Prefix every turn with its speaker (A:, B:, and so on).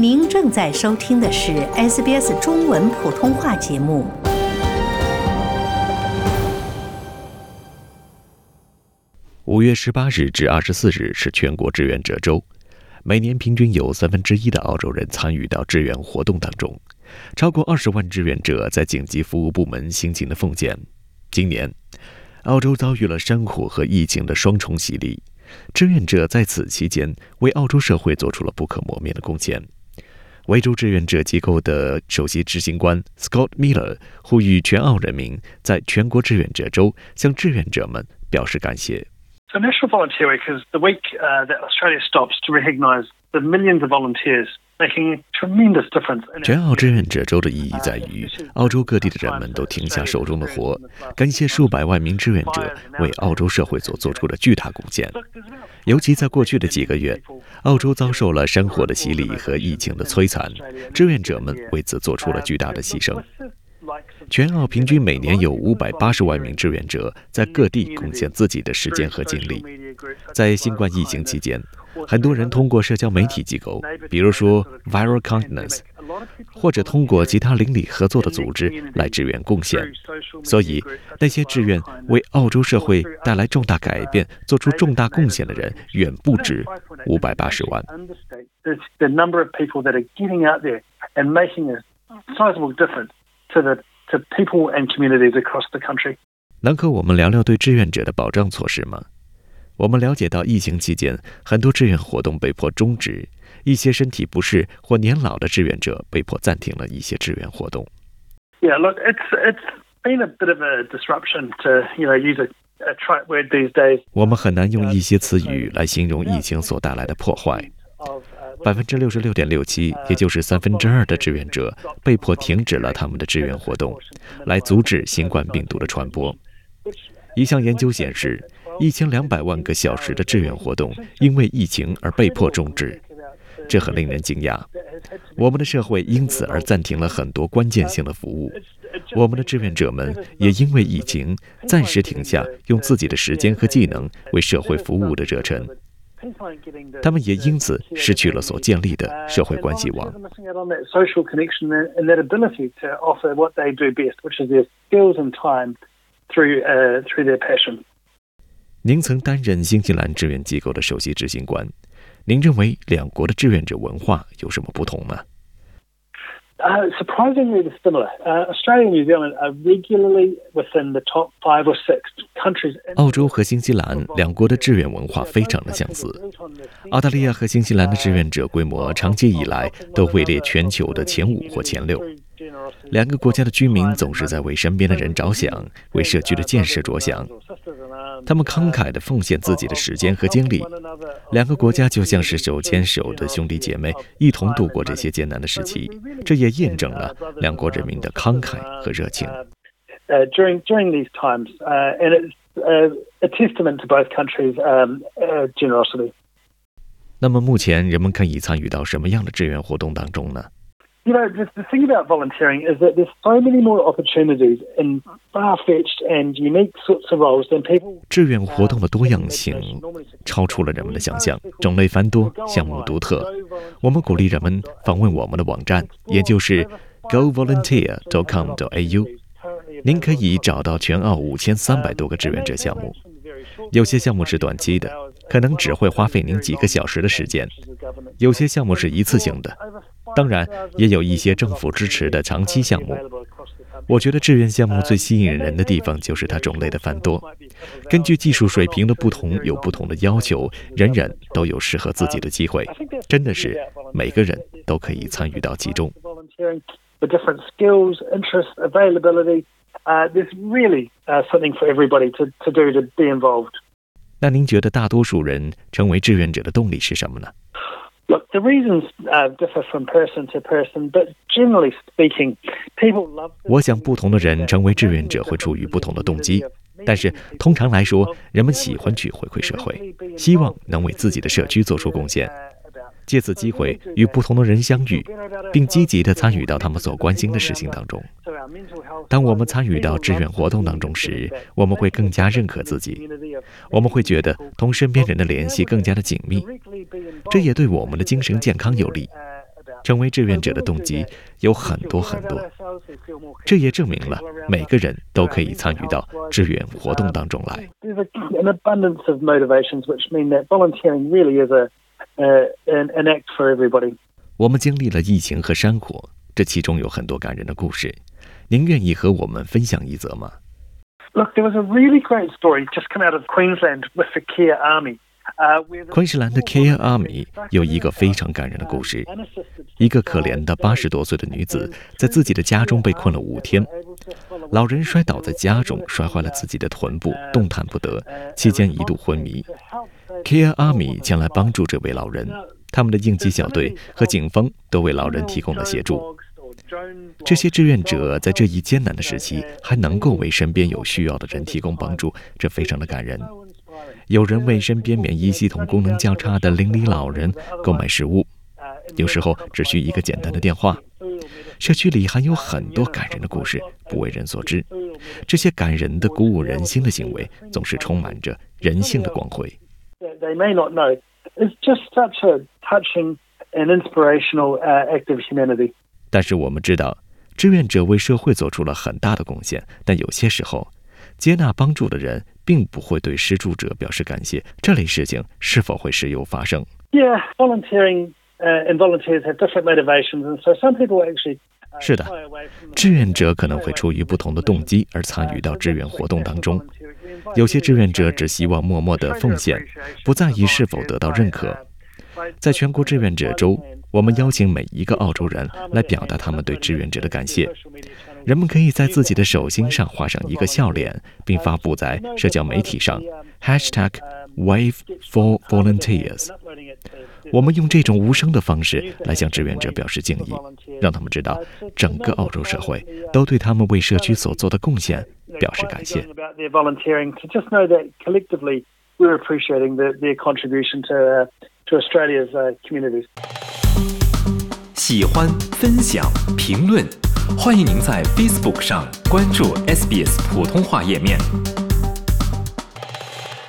A: 您正在收听的是 SBS 中文普通话节目。
B: 5月18日至24日是全国志愿者周，每年平均有1/3的澳洲人参与到志愿活动当中，超过20万志愿者在紧急服务部门辛勤的奉献。今年，澳洲遭遇了山火和疫情的双重洗礼，志愿者在此期间为澳洲社会做出了不可磨灭的贡献。维州志愿者机构的首席执行官 Scott Miller 呼吁全澳人民在全国志愿者周向志愿者们表示感谢。
C: So National Volunteer Week is the week that Australia stops to recognise the millions of volunteers making a tremendous difference.
B: 全澳志愿者周的意义在于，澳洲各地的人们都停下手中的活，感谢数百万名志愿者为澳洲社会所做出的巨大贡献。尤其在过去的几个月，澳洲遭受了山火的洗礼和疫情的摧残，志愿者们为此做出了巨大的牺牲。全澳平均每年有580万名志愿者在各地贡献自己的时间和精力。在新冠疫情期间，很多人通过社交媒体机构，比如说 Viral Kindness， 或者通过其他邻里合作的组织来支援贡献。所以，那些志愿为澳洲社会带来重大改变、做出重大贡献的人，远不止580万。
C: The number of people that are getting out there and making a sizable difference to people and communities across the country.
B: 能和我们聊聊对志愿者的保障措施吗？我们了解到，疫情期间很多志愿活动被迫终止，一些身体不适或年老的志愿者被迫暂停了一些志愿活动。
C: Yeah, look, it's been a bit of a disruption to use a trite word these days.
B: 我们很难用一些词语来形容疫情所带来的破坏。66.67%，也就是2/3的志愿者被迫停止了他们的志愿活动，来阻止新冠病毒的传播。一项研究显示，1200万个小时的志愿活动因为疫情而被迫终止，这很令人惊讶。我们的社会因此而暂停了很多关键性的服务，我们的志愿者们也因为疫情暂时停下用自己的时间和技能为社会服务的热忱。他们也因此失去了所建立的社会关系网。您曾担任新西兰志愿机构的首席执行官，您认为两国的志愿者文化有什么不同吗
C: ？Surprisingly similar. Australia and New Zealand are regularly within the top 5 or 6 countries.
B: 澳洲和新西兰两国的志愿文化非常的相似。澳大利亚和新西兰的志愿者规模长期以来都位列全球的前5或前6。两个国家的居民总是在为身边的人着想，为社区的建设着想。他们慷慨地奉献自己的时间和精力。两个国家就像是手牵手的兄弟姐妹，一同度过这些艰难的时期。这也验证了两国人民的慷慨和热情。
C: During these times, and it's a testament to both countries' generosity.
B: 那么目前人们可以参与到什么样的志愿活动当中呢
C: ？The thing about volunteering is that there's so many more opportunities in far-fetched and unique sorts of roles than people.
B: 志愿活动的多样性超出了人们的想象，种类繁多，项目独特。我们鼓励人们访问我们的网站，也就是 govolunteer.com.au。您可以找到全澳5300多个志愿者项目。有些项目是短期的，可能只会花费您几个小时的时间；有些项目是一次性的。当然，也有一些政府支持的长期项目。我觉得志愿项目最吸引人的地方就是它种类的繁多。根据技术水平的不同，有不同的要求，人人都有适合自己的机会。真的是每个人都可以参与到其中。
C: There's really something for everybody to do to be involved.
B: 那您觉得大多数人成为志愿者的动力是什么呢
C: ？Look, the reasons differ from person to person, but generally speaking, people love.
B: 我想不同的人成为志愿者会出于不同的动机，但是通常来说，人们喜欢去回馈社会，希望能为自己的社区做出贡献。借此机会与不同的人相遇，并积极地参与到他们所关心的事情当中。当我们参与到志愿活动当中时，我们会更加认可自己，我们会觉得同身边人的联系更加的紧密，这也对我们的精神健康有利。 成为志愿者的动机有很多很多，这也证明了每个人都可以参与到志愿活动当中来。
C: An abundance of motivations, which mean that volunteering really is an act for everybody.
B: 我们经历了疫情和山火，这其中有很多感人的故事，您愿意和我们分享一则吗？
C: Look, there was a really great story just come out of Queensland with the Care Army.
B: 昆士兰的 Care Army 有一个非常感人的故事，一个可怜的80多岁的女子在自己的家中被困了5天，老人摔倒在家中，摔坏了自己的臀部，动弹不得，期间一度昏迷。Care Army 前来帮助这位老人，他们的应急小队和警方都为老人提供了协助。这些志愿者在这一艰难的时期还能够为身边有需要的人提供帮助，这非常的感人。有人为身边免疫系统功能较差的邻里老人购买食物，有时候只需一个简单的电话。社区里还有很多感人的故事不为人所知，这些感人的鼓舞人心的行为总是充满着人性的光辉。
C: They may not know. It's just such a touching and inspirational act of humanity.
B: 但是我们知道，志愿者为社会做出了很大的贡献，但有些时候，接纳帮助的人并不会对施助者表示感谢，这类事情是否会时有发生？
C: Yeah, volunteering and volunteers have different motivations, and so some people actually.
B: 是的，志愿者可能会出于不同的动机而参与到志愿活动当中。有些志愿者只希望默默地奉献，不在意是否得到认可。在全国志愿者周，我们邀请每一个澳洲人来表达他们对志愿者的感谢。人们可以在自己的手心上画上一个笑脸，并发布在社交媒体上 #WaveForVolunteers。我们用这种无声的方式来向志愿者表示敬意，让他们知道整个澳洲社会都对他们为社区所做的贡献表示感谢。
C: We're appreciating their contribution to Australia's communities.
D: 喜欢、分享、评论，欢迎您在 Facebook 上关注 SBS 普通话页面。